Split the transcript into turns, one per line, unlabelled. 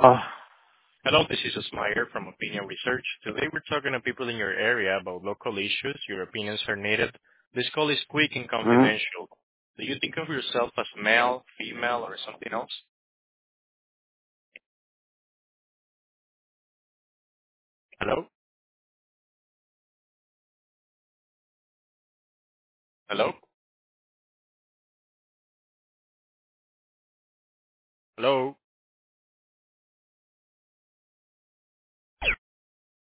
Uh,
Hello, this is Osmeyer from Opinion Research. Today we're talking to people in your area about local issues. Your opinions are needed. This call is quick and
mhm.
confidential. Do you think of yourself as male, female, or something else? Hello? Hello? Hello?